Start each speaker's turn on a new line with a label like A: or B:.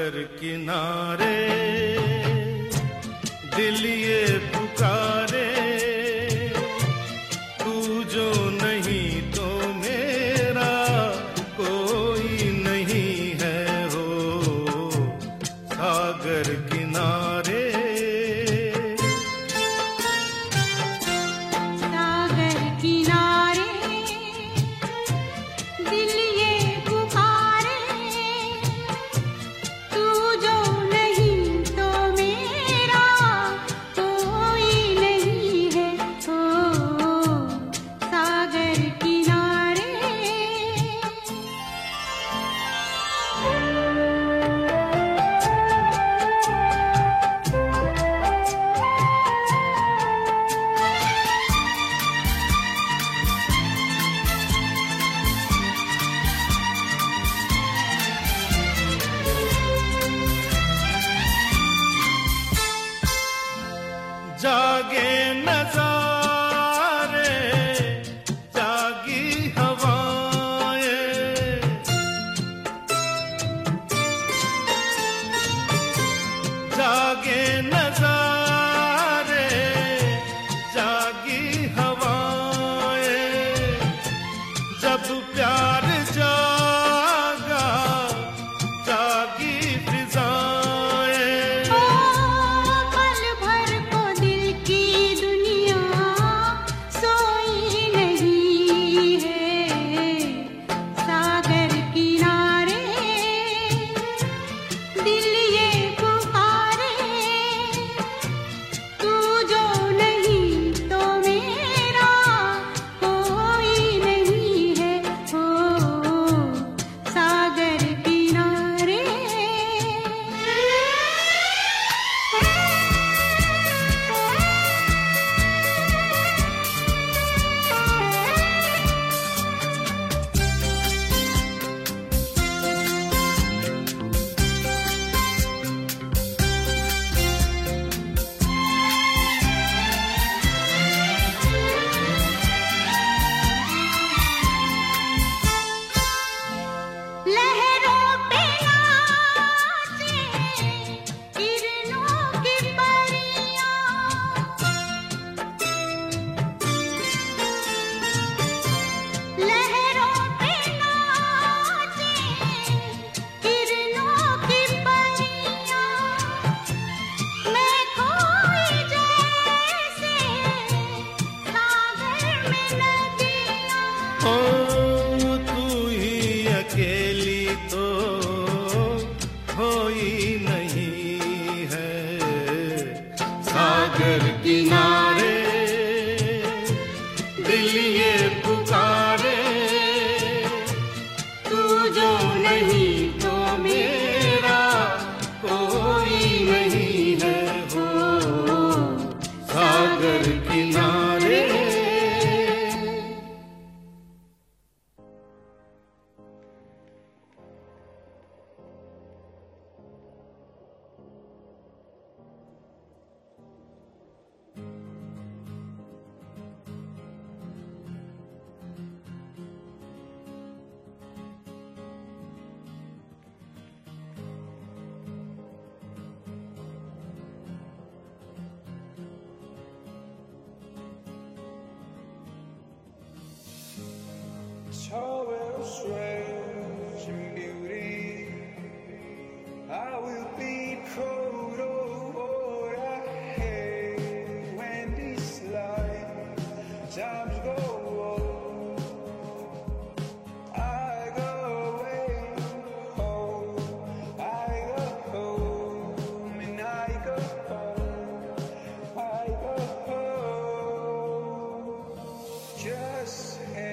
A: सागर किनारे दिल ये पुकारे, तू जो नहीं तो मेरा कोई नहीं है हो सागर किनारे। जागे नजारे जागी हवाएं, जागे नजारे जागी हवाएं, जब प्यार जागा जागी फिजाएं।
B: पल भर को दिल की दुनिया सोई नहीं है सागर किनारे, दिल ये पुकारे, तू जो नहीं तो मेरा कोई नहीं है हो सागर किनारे। लहरों पे नाचे किरणों की परियां, लहरों पे नाचे किरणों की परियां, मैं खोई जैसे सागर में नदियां।
A: ओ तू ही अकेली तो कोई नहीं है सागर किनारे, दिल ये पुकारे, तू जो नहीं तो मेरा कोई नहीं है हो सागर किनारे।
C: Tall and strange in beauty, I will be cold. Oh, I hate when these times go on. I go away home, I go home, and I go home, I go home. Just